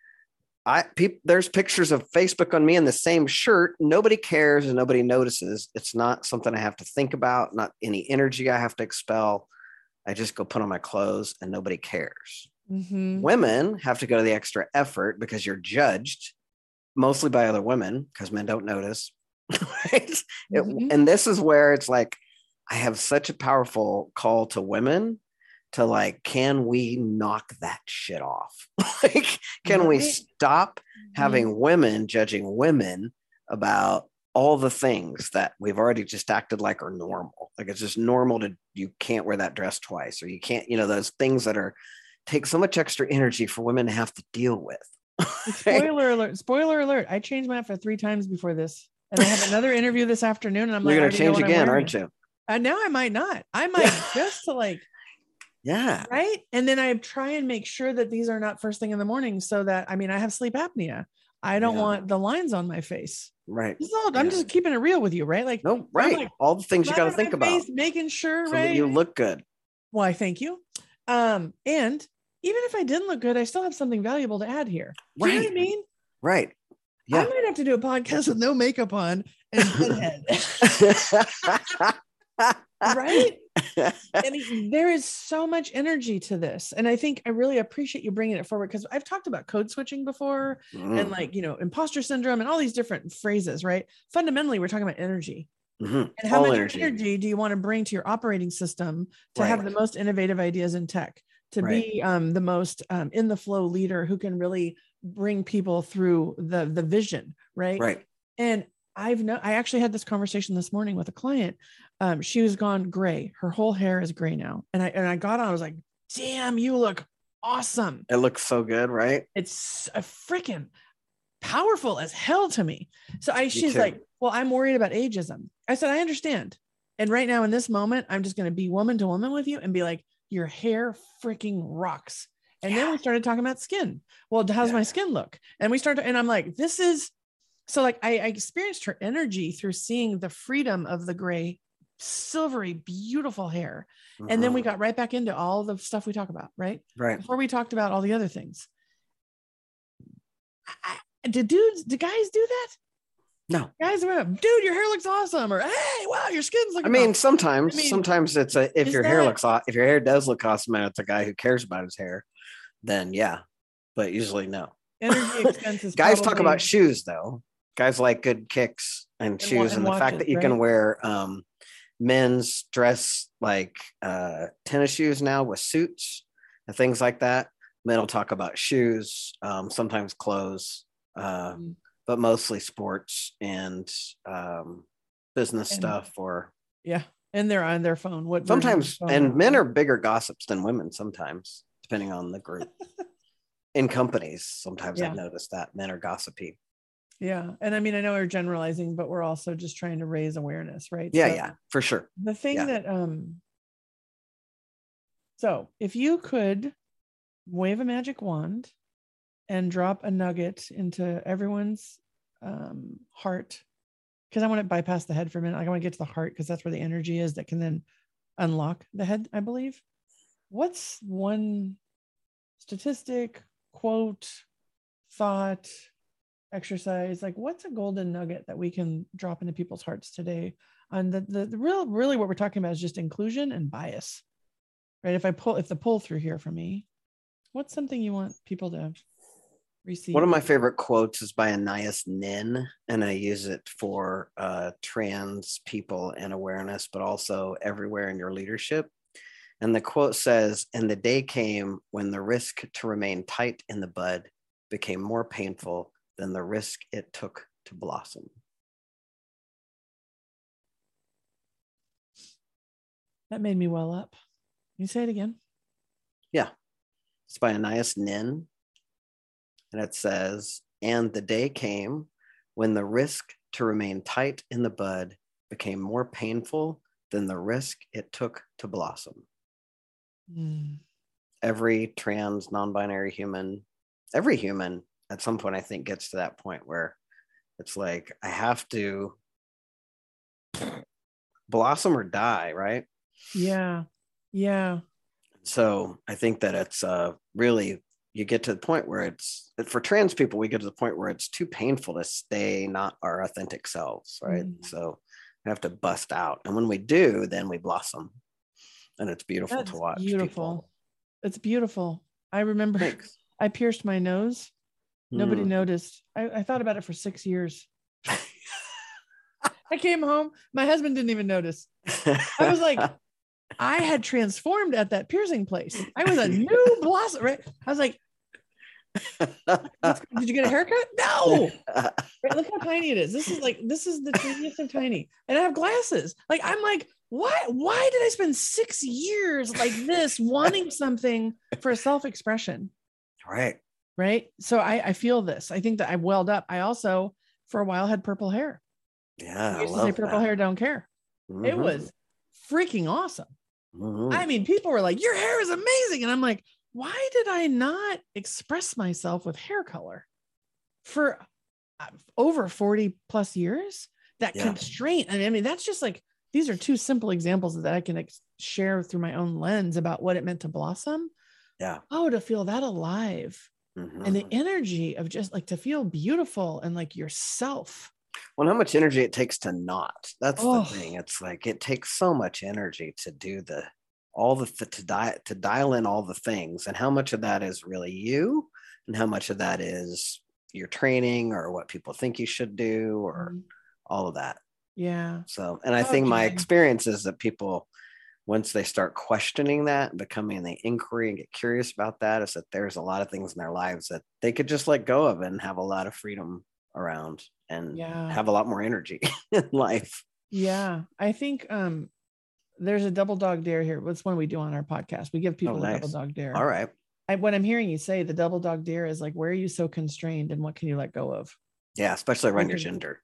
I pe- there's pictures of Facebook on me in the same shirt. Nobody cares and nobody notices. It's not something I have to think about, not any energy I have to expel. I just go put on my clothes and nobody cares. Mm-hmm. Women have to go to the extra effort because you're judged mostly by other women, because men don't notice. Right? Mm-hmm. It, and this is where it's like, I have such a powerful call to women to like, can we knock that shit off? Like, can right. we stop having mm-hmm. women judging women about all the things that we've already just acted like are normal? Like, it's just normal to, you can't wear that dress twice, or you can't, you know, those things that are take so much extra energy for women to have to deal with. Spoiler alert, spoiler alert. I changed my outfit three times before this. And I have another interview this afternoon. And I'm You're like, going to change again, aren't you? And now I might not. I might just to like, yeah. Right. And then I try and make sure that these are not first thing in the morning, so that, I mean, I have sleep apnea. I don't yeah. want the lines on my face. Right. All, I'm yeah. just keeping it real with you. Right. Like, no, right. Like, all the things you got to think about. Face, making sure, so right. that you look good. Why, thank you. Um, and even if I didn't look good, I still have something valuable to add here. Do right. You know what I mean? Right. Yeah. I might have to do a podcast with no makeup on and head. Right? I mean, there is so much energy to this. And I think I really appreciate you bringing it forward, because I've talked about code switching before mm. and like, you know, imposter syndrome and all these different phrases, right? Fundamentally, we're talking about energy. Mm-hmm. And how all much energy. energy do you want to bring to your operating system to right. have the most innovative ideas in tech, to right. be um, the most um, in the flow leader who can really bring people through the, the vision, right? Right. And I've no, I actually had this conversation this morning with a client. Um, she was gone gray. Her whole hair is gray now. And I, and I got on, I was like, damn, you look awesome. It looks so good, right? It's a freaking powerful as hell to me. So I, me she's too. Like, well, I'm worried about ageism. I said, I understand. And right now in this moment, I'm just going to be woman to woman with you and be like, your hair freaking rocks. And yeah. then we started talking about skin. Well, how's yeah. my skin look? And we started, and I'm like, this is, so like, I, I experienced her energy through seeing the freedom of the gray, silvery, beautiful hair. Uh-huh. And then we got right back into all the stuff we talk about, right? Right. Before we talked about all the other things. I, did dudes, do guys do that? No. Guys are, dude, your hair looks awesome. Or, hey, wow, your skin's looking I mean, awesome. sometimes, I mean, sometimes it's a, if your that, hair looks awesome, if your hair does look awesome and it's a guy who cares about his hair, then yeah, but usually no. Energy expenses. Guys probably, talk about shoes though. Guys like good kicks and, and shoes, and, and the watches, fact that you right? can wear um, men's dress like uh, tennis shoes now with suits and things like that. Men will talk about shoes, um, sometimes clothes, uh, mm. but mostly sports and um, business and, stuff. Or yeah, and they're on their phone. What sometimes, phone and men are bigger gossips than women sometimes, depending on the group. In companies, sometimes yeah. I've noticed that men are gossipy. Yeah, and I mean, I know we're generalizing, but we're also just trying to raise awareness, right? Yeah, so yeah, for sure. The thing yeah. that, um, so if you could wave a magic wand and drop a nugget into everyone's um, heart, because I want to bypass the head for a minute. Like, I want to get to the heart because that's where the energy is that can then unlock the head, I believe. What's one statistic, quote, thought, exercise, like what's a golden nugget that we can drop into people's hearts today? And the, the, the real, really what we're talking about is just inclusion and bias, right? If I pull, if the pull through here for me, what's something you want people to receive? One of my favorite quotes is by Anais Nin, and I use it for uh, trans people and awareness, but also everywhere in your leadership. And the quote says, "And the day came when the risk to remain tight in the bud became more painful than the risk it took to blossom." That made me well up. Can you say it again? Yeah. It's by Anais Nin. And it says, "And the day came when the risk to remain tight in the bud became more painful than the risk it took to blossom." Mm. Every trans, non-binary human, every human at some point, I think, gets to that point where it's like, I have to blossom or die, right? Yeah. Yeah. So I think that it's uh, really, you get to the point where it's, for trans people, we get to the point where it's too painful to stay not our authentic selves, right? Mm. So we have to bust out. And when we do, then we blossom. And it's beautiful That's to watch. Beautiful. People. It's beautiful. I remember Thanks. I pierced my nose. Nobody mm. noticed. I, I thought about it for six years. I came home. My husband didn't even notice. I was like, I had transformed at that piercing place. I was a new blossom, right? I was like, did you get a haircut? No. Right, look how tiny it is. This is like, this is the tiniest of tiny. And I have glasses. Like, I'm like, why, why did I spend six years like this wanting something for self-expression? Right. Right. So I, I feel this. I think that I welled up. I also, for a while, had purple hair. Yeah. I used I to say purple that. hair, don't care. Mm-hmm. It was freaking awesome. Mm-hmm. I mean, people were like, your hair is amazing. And I'm like, why did I not express myself with hair color for over forty plus years? That yeah. constraint. I mean, that's just like, these are two simple examples that I can ex- share through my own lens about what it meant to blossom. Yeah. Oh, to feel that alive. Mm-hmm. And the energy of just like to feel beautiful and like yourself. Well, how much energy it takes to not. That's oh. the thing. It's like it takes so much energy to do the all the to di- to dial in all the things, and how much of that is really you, and how much of that is your training or what people think you should do, or mm. all of that. Yeah. So, and I oh, think my God. experience is that people, once they start questioning that and becoming the inquiry and get curious about that, is that there's a lot of things in their lives that they could just let go of and have a lot of freedom around and yeah. have a lot more energy in life. Yeah. I think um, there's a double dog dare here. What's one we do on our podcast? We give people oh, nice. a double dog dare. All right. I, what I'm hearing you say, the double dog dare is like, where are you so constrained and what can you let go of? Yeah. Especially around your gender.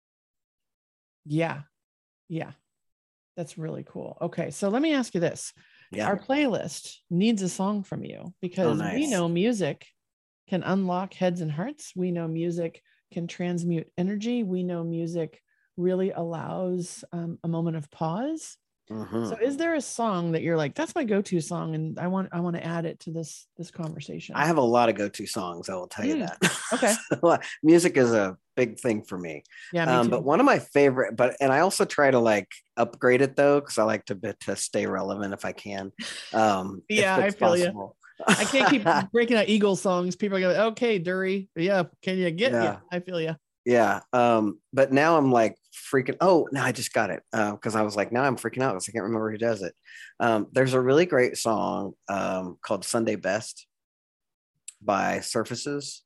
Yeah. Yeah. That's really cool. Okay. So let me ask you this. Yeah. Our playlist needs a song from you because oh, nice. we know music can unlock heads and hearts. We know music can transmute energy. We know music really allows um, a moment of pause. Mm-hmm. So is there a song that you're like, that's my go-to song and I want I want to add it to this this conversation? I have a lot of go-to songs, I will tell you mm. that. Okay. So, music is a big thing for me. Yeah, me um, too. But one of my favorite, but and I also try to like upgrade it though, because I like to to stay relevant if I can. Um, yeah, I feel possible. you. I can't keep breaking out Eagles songs. People are going, okay, Dury. Yeah, can you get? Yeah, yeah I feel you. Yeah. Um, but now I'm like freaking, oh, no, I just got it. Uh, because I was like, now I'm freaking out because I can't remember who does it. Um, there's a really great song um called Sunday Best by Surfaces.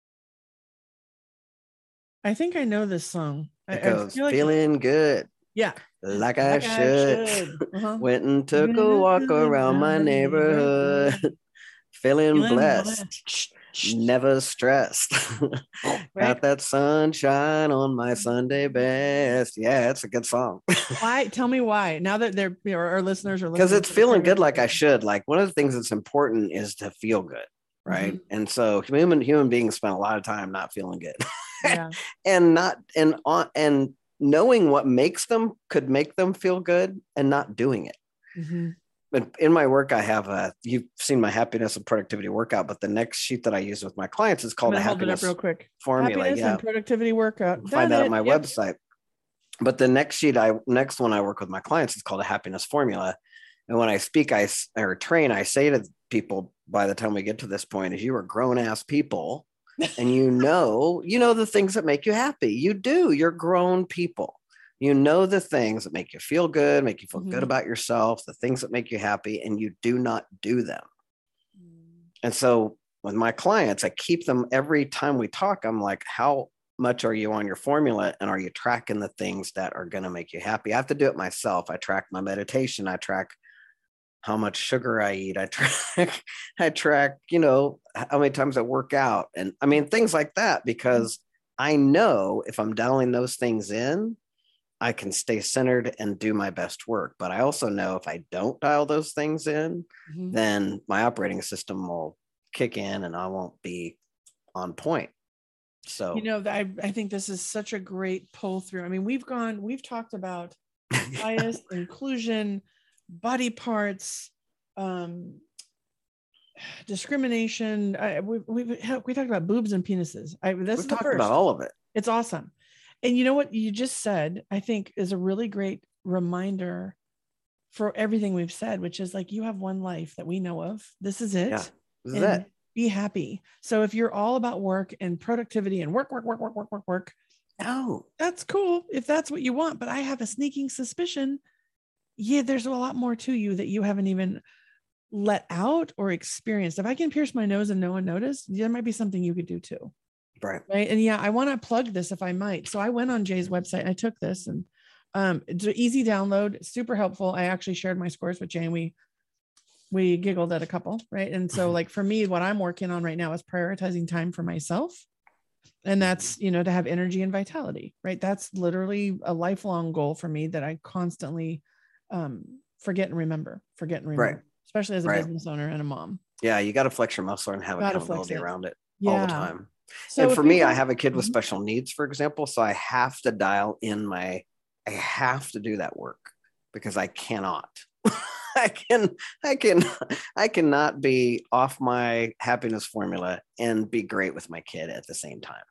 I think I know this song. I, It I goes, feel like feeling good, yeah, like I like I should. should. Uh-huh. Went and took a walk around my neighborhood. Feeling Feeling blessed, blessed. never stressed. Right? Got that sunshine on my Sunday best. Yeah, it's a good song. Why? Tell me why. Now that they're our, our listeners are Because listening, it's to the feeling good Caribbean like I version. should. Like one of the things that's important is to feel good, right? Mhm. And so human human beings spend a lot of time not feeling good. Yeah. and not and on and knowing what makes them could make them feel good and not doing it. Mm-hmm. But in my work, I have a, you've seen my happiness and productivity workout, but the next sheet that I use with my clients is called a hold it up happiness real quick. formula. Happiness Yeah. and productivity workout. Find Done that it. on my Yep. website. But the next sheet, I next one I work with my clients is called a happiness formula. And when I speak, I or train, I say to people by the time we get to this point, is you are grown ass people, and you know, you know the things that make you happy. You do. You're grown people. You know the things that make you feel good, make you feel mm-hmm. good about yourself, the things that make you happy, and you do not do them. Mm. And so with my clients, I keep them every time we talk. I'm like, how much are you on your formula, and are you tracking the things that are going to make you happy? I have to do it myself. I track my meditation. I track how much sugar I eat. I track, I track, you know, how many times I work out, and I mean, things like that, because I know if I'm dialing those things in, I can stay centered and do my best work. But I also know if I don't dial those things in, mm-hmm. then my operating system will kick in and I won't be on point. So, you know, I, I think this is such a great pull through. I mean, we've gone, we've talked about bias, inclusion, body parts, um, discrimination. I, we, we, we talked about boobs and penises. I, this we've is talked the first. about all of it. It's awesome. And you know what you just said, I think is a really great reminder for everything we've said, which is like, you have one life that we know of. This is it. Yeah, this is and it. Be happy. So if you're all about work and productivity and work, work, work, work, work, work, work, no, that's cool if that's what you want. But I have a sneaking suspicion, yeah, there's a lot more to you that you haven't even let out or experienced. If I can pierce my nose and no one noticed, there might be something you could do too. Right. Right. And yeah, I want to plug this if I might. So I went on Jay's website and I took this, and um, it's an easy download, super helpful. I actually shared my scores with Jay, and we, we giggled at a couple. Right. And so like for me, what I'm working on right now is prioritizing time for myself. And that's, you know, to have energy and vitality, right? That's literally a lifelong goal for me that I constantly um, forget and remember, forget and remember, right. especially as a right. business owner and a mom. Yeah. You got to flex your muscle and have Gotta accountability around it yeah. all the time. So and for me, people, I have a kid with special needs, for example, so I have to dial in my, I have to do that work because I cannot, I can, I can, I cannot be off my happiness formula and be great with my kid at the same time.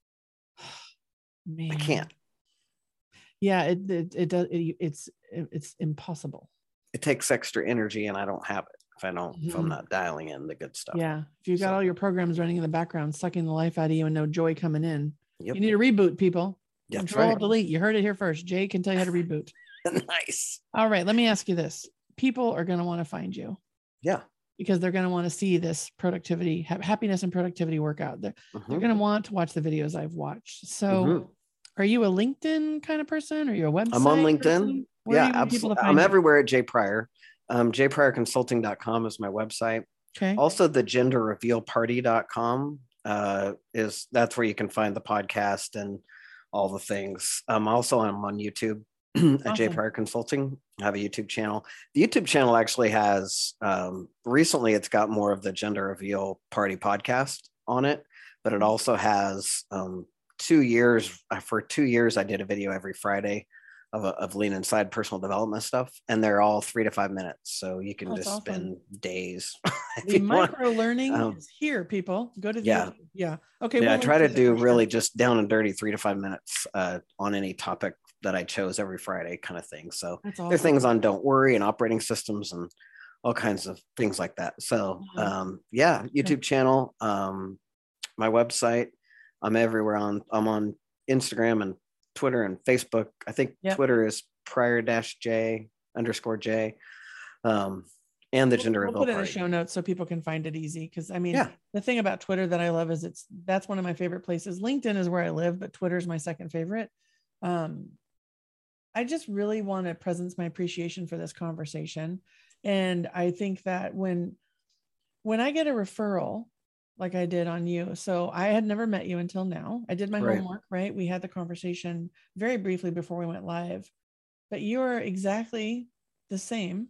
Man. I can't. Yeah, it it, it does. It, it's it's impossible. It takes extra energy, and I don't have it. If I don't, mm-hmm. if I'm not dialing in the good stuff. Yeah. If you've got so. all your programs running in the background, sucking the life out of you and no joy coming in, yep. you need a reboot, people. That's Control right. delete. You heard it here first. Jay can tell you how to reboot. Nice. All right. Let me ask you this. People are going to want to find you. Yeah. Because they're going to want to see this productivity, ha- happiness and productivity workout. They're, mm-hmm. they're going to want to watch the videos I've watched. So mm-hmm. are you a LinkedIn kind of person? Are you a website? I'm on LinkedIn. Yeah, absolutely. I'm you? everywhere at Jay Pryor. Um, jay pryor consulting dot com is my website. Okay. Also, the gender reveal party dot com uh, is that's where you can find the podcast and all the things. Um, also, I'm on YouTube at awesome. Jay Pryor Consulting. I have a YouTube channel. The YouTube channel actually has um, recently it's got more of the gender reveal party podcast on it, but it also has um, two years for two years. I did a video every Friday of, of lean inside personal development stuff, and they're all three to five minutes, so you can That's just awesome. spend days. The micro want. learning um, is here, people. Go to the yeah YouTube. yeah okay yeah we'll I try to do really sure. just down and dirty three to five minutes uh on any topic that I chose every Friday, kind of thing. So awesome. There's things on don't worry and operating systems and all kinds of things like that. So mm-hmm. um yeah YouTube okay. channel, um my website. I'm everywhere on I'm on Instagram and Twitter and Facebook. I think Yep. Twitter is prior dash J underscore J. Um, and the We'll- gender we'll reveal put it in the party. show notes so people can find it easy. Because I mean, Yeah. the thing about Twitter that I love is it's that's one of my favorite places. LinkedIn is where I live, but Twitter is my second favorite. Um, I just really want to presence my appreciation for this conversation, and I think that when when I get a referral like I did on you, so I had never met you until now. I did my Right. homework, right? We had the conversation very briefly before we went live, but you are exactly the same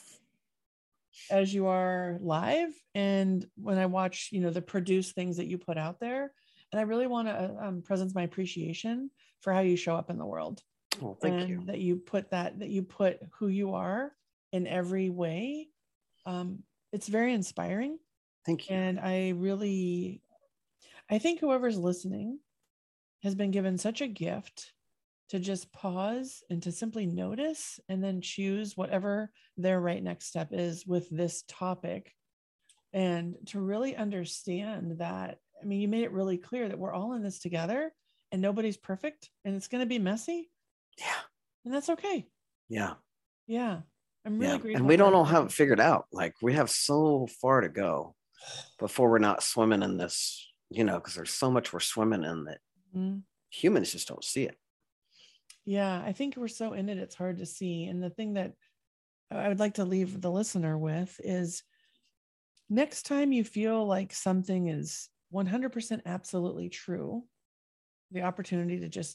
as you are live. And when I watch, you know, the produced things that you put out there, and I really want to um, presence my appreciation for how you show up in the world. Oh, thank and you. that you put that, that you put who you are in every way. Um, it's very inspiring. Thank you. And I really, I think whoever's listening has been given such a gift to just pause and to simply notice and then choose whatever their right next step is with this topic. And to really understand that, I mean, you made it really clear that we're all in this together and nobody's perfect and it's going to be messy. Yeah. And that's okay. Yeah. Yeah. I'm really Yeah. grateful. And we don't for all it. have it figured out. Like we have so far to go before we're not swimming in this, you know, because there's so much we're swimming in that Mhm. humans just don't see it. Yeah, I think we're so in it, it's hard to see. And the thing that I would like to leave the listener with is next time you feel like something is one hundred percent absolutely true, the opportunity to just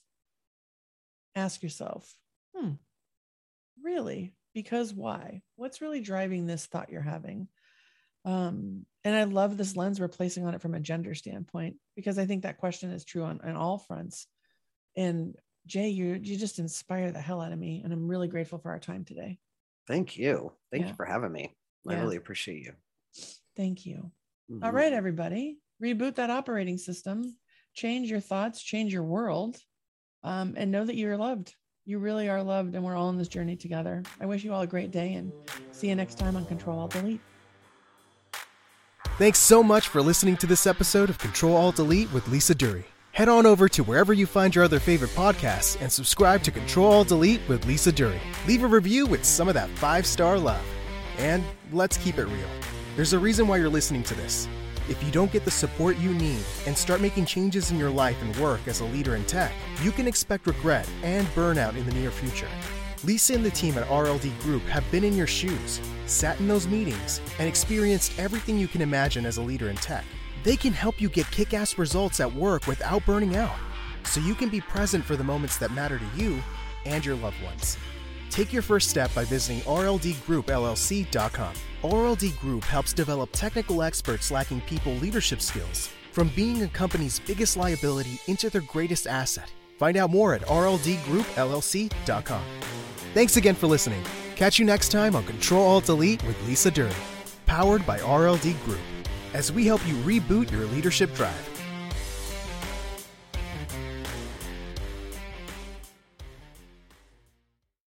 ask yourself, hmm, really? Because why? What's really driving this thought you're having? Um, and I love this lens we're placing on it from a gender standpoint, because I think that question is true on, on all fronts. And Jay, you you just inspire the hell out of me. And I'm really grateful for our time today. Thank you. Thank Yeah. you for having me. I Yeah. really appreciate you. Thank you. Mhm. All right, everybody, reboot that operating system, change your thoughts, change your world, um, and know that you're loved. You really are loved, and we're all on this journey together. I wish you all a great day, and see you next time on Control Alt Delete. Thanks so much for listening to this episode of Control Alt Delete with Lisa Dury. Head on over to wherever you find your other favorite podcasts and subscribe to Control Alt Delete with Lisa Dury. Leave a review with some of that five-star love. And let's keep it real. There's a reason why you're listening to this. If you don't get the support you need and start making changes in your life and work as a leader in tech, you can expect regret and burnout in the near future. Lisa and the team at R L D Group have been in your shoes, sat in those meetings, and experienced everything you can imagine as a leader in tech. They can help you get kick-ass results at work without burning out, so you can be present for the moments that matter to you and your loved ones. Take your first step by visiting R L D group L L C dot com. R L D Group helps develop technical experts lacking people leadership skills, from being a company's biggest liability into their greatest asset. Find out more at R L D group L L C dot com. Thanks again for listening. Catch you next time on Control Alt Delete with Lisa Dury, powered by R L D Group, as we help you reboot your leadership drive.